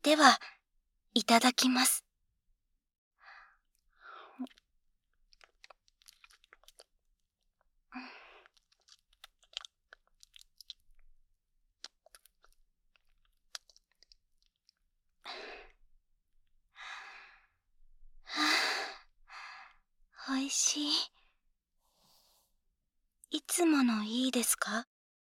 では、いただきます。おいしい。いつものいいですか？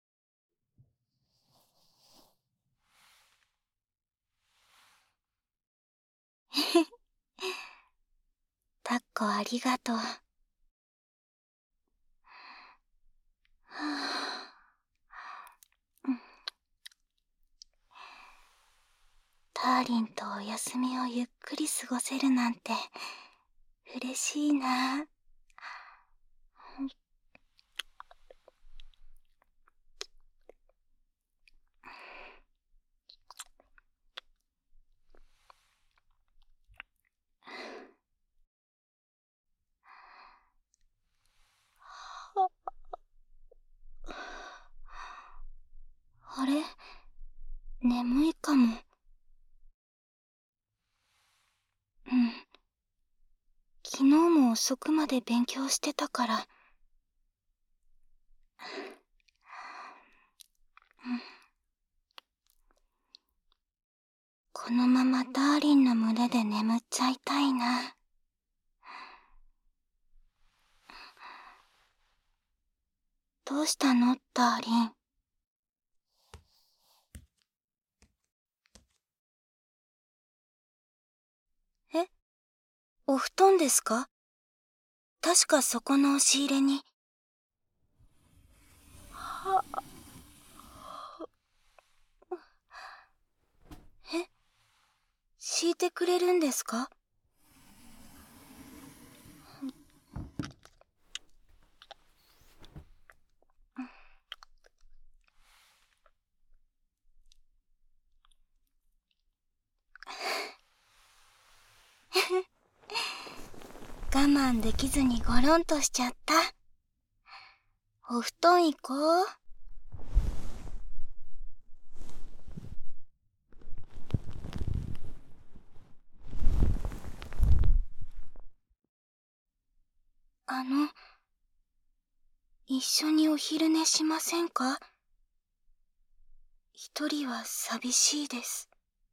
タッコありがとう。ターリンとお休みをゆっくり過ごせるなんて嬉しいな。あれ？眠いかも。昨日も遅くまで勉強してたから。このままダーリンの胸で眠っちゃいたいな。どうしたの、ダーリン。え？お布団ですか？確かそこの押し入れに。え？敷いてくれるんですか？我慢できずにゴロンとしちゃった。お布団行こう。一緒にお昼寝しませんか？一人は寂しいです。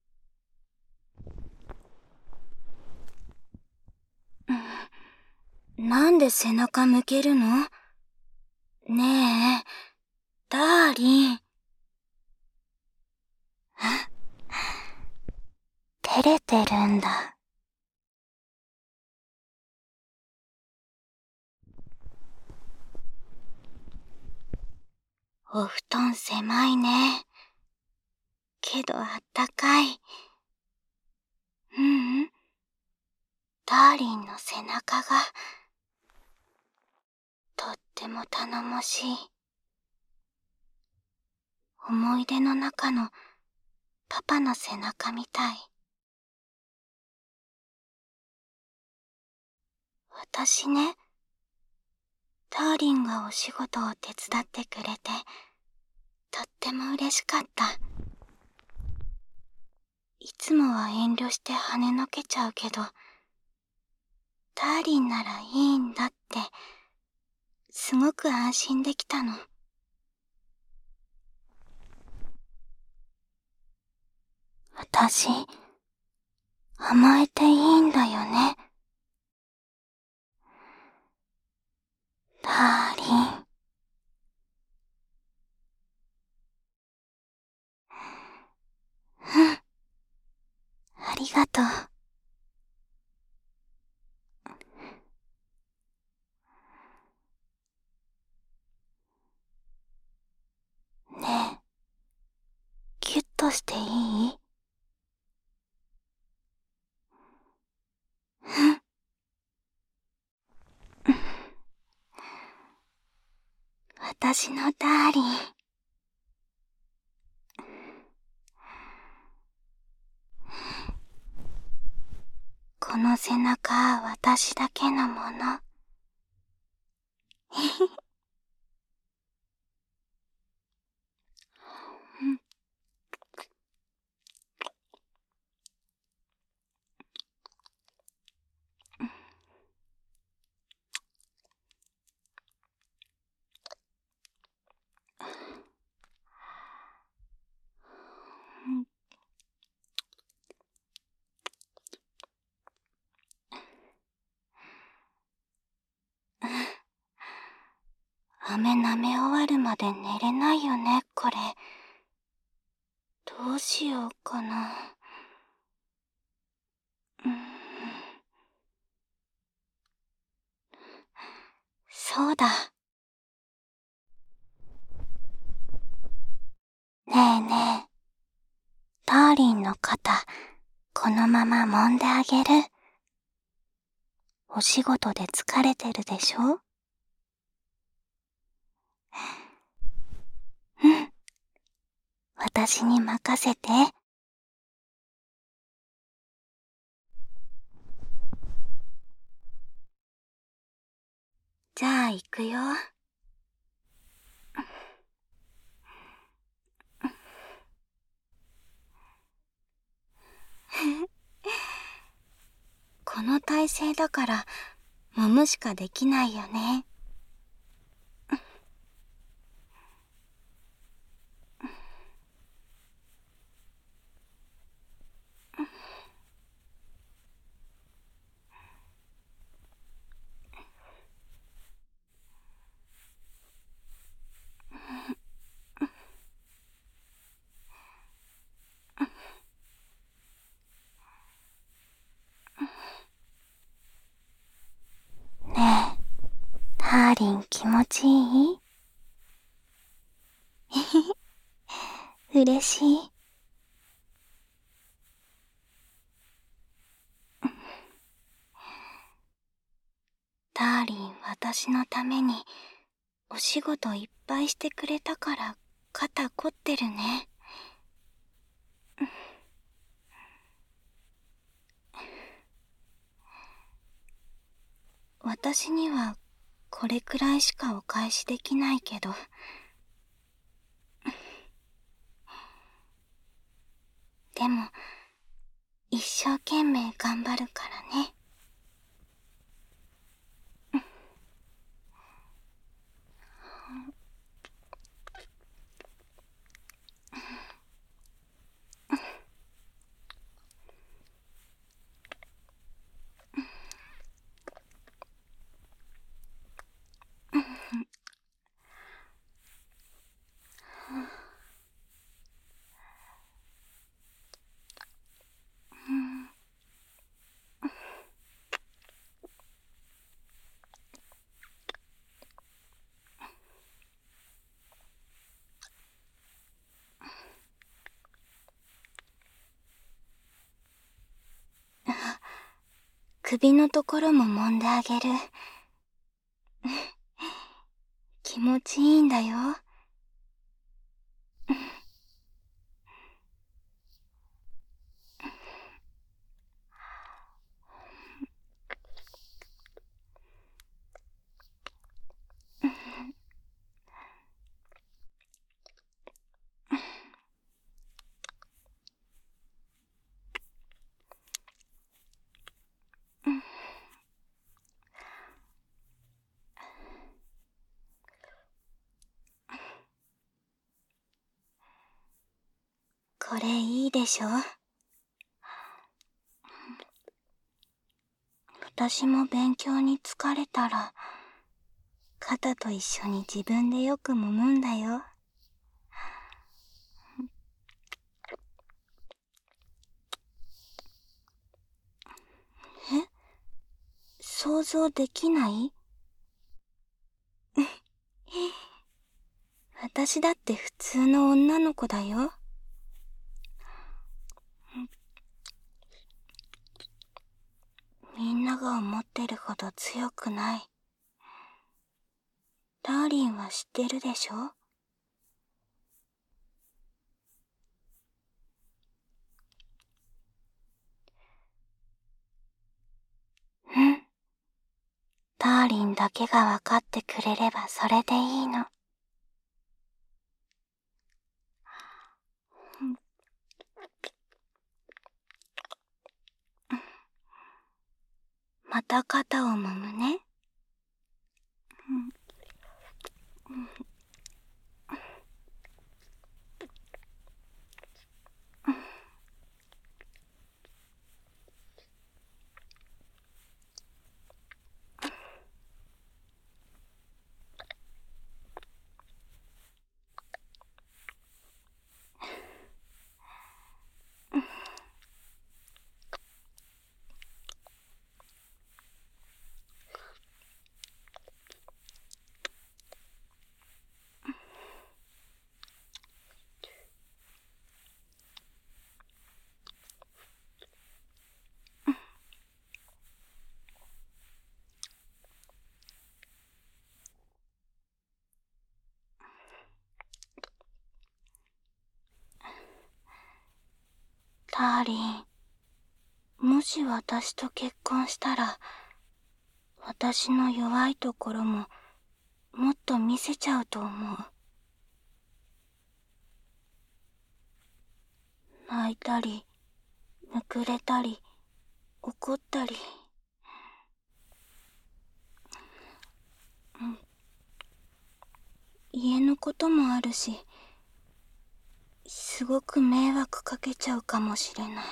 なんで背中向けるの？ねえ、ダーリン。照れてるんだ。お布団狭いね。けどあったかい。ダーリンの背中が、とっても頼もしい。思い出の中のパパの背中みたい。私ね、ダーリンがお仕事を手伝ってくれて、とっても嬉しかった。いつもは遠慮して跳ねのけちゃうけど、ダーリンならいいんだって、すごく安心できたの。私、甘えていいんだよね。ダーリン。ありがとう。ねえ、キュッとしていい？私のダーリン。この背中は私だけのもの。 飴舐め終わるまで寝れないよね、これ。どうしようかな。そうだ。ねえねえ、ダーリンの肩、このまま揉んであげる。お仕事で疲れてるでしょ？私に任せて。じゃあ行くよ。この体勢だから揉むしかできないよね。ねえ、ダーリン気持ちいい？嬉しい。ダーリン私のためにお仕事いっぱいしてくれたから肩凝ってるね。私にはこれくらいしかお返しできないけど、でも一生懸命頑張るからね。首のところも揉んであげる。気持ちいいんだよ。これいいでしょ？私も勉強に疲れたら肩と一緒に自分でよく揉むんだよ。え？想像できない？私だって普通の女の子だよ。みんなが思ってるほど強くない。ダーリンは知ってるでしょ？ダーリンだけがわかってくれればそれでいいの。また肩を揉むね。 ダーリン、もし私と結婚したら、私の弱いところももっと見せちゃうと思う。泣いたり、むくれたり、怒ったり。家のこともあるし、すごく迷惑かけちゃうかもしれない。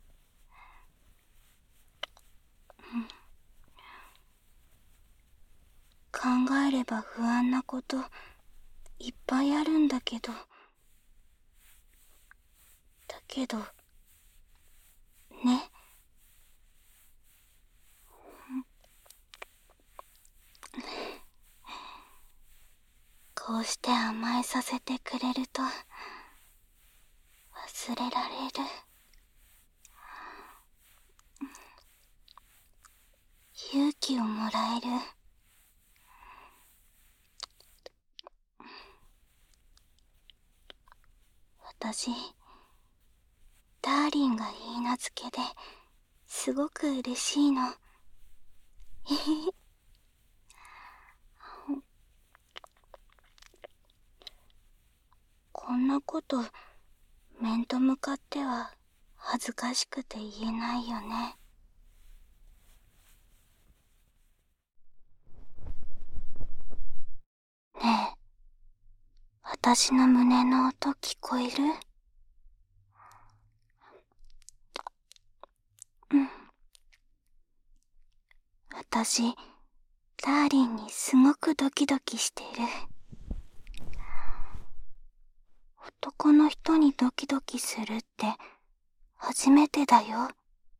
考えれば不安なこといっぱいあるんだけど、ね。こうして甘えさせてくれると忘れられる。勇気をもらえる。私、ダーリンがいい名付けですごく嬉しいの。こんなこと面と向かっては恥ずかしくて言えないよね。ねえ、私の胸の音聞こえる？うん。私、ダーリンにすごくドキドキしてる。男の人にドキドキするって初めてだよ。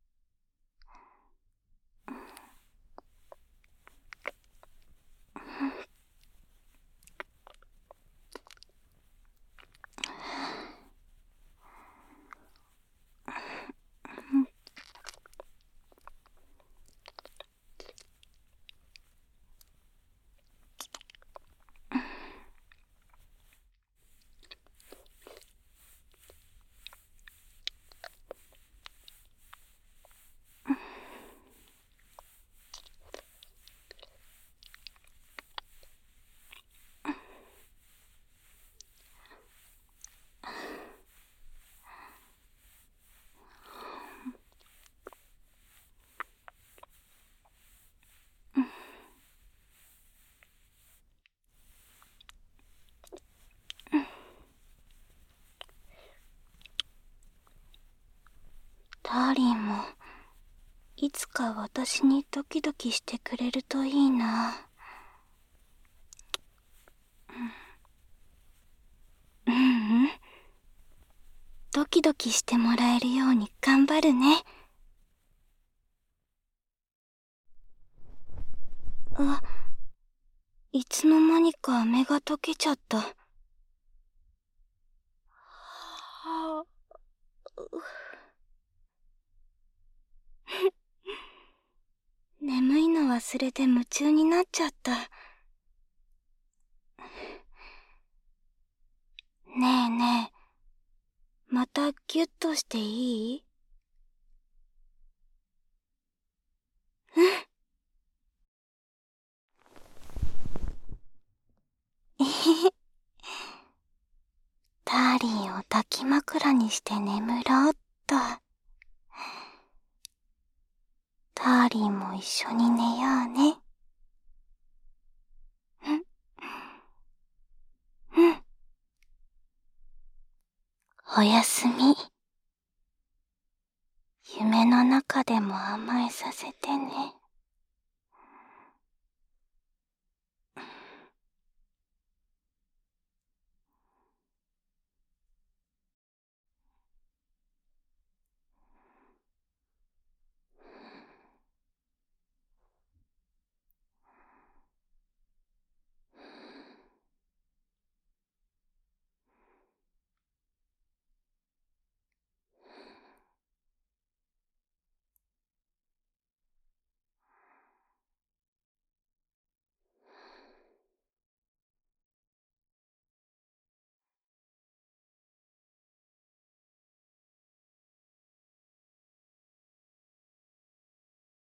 ダーリンもいつか私にドキドキしてくれるといいな。うんうん。ドキドキしてもらえるように頑張るね。あ、いつの間にか飴が溶けちゃった。はあ、眠いの忘れて夢中になっちゃった。ねえねえ、またギュッとしていい？うん。えへへ。ダーリンを抱き枕にして眠ろうっと。ダーリンも一緒に寝ようね。うん。うん。おやすみ。夢の中でも甘えさせてね。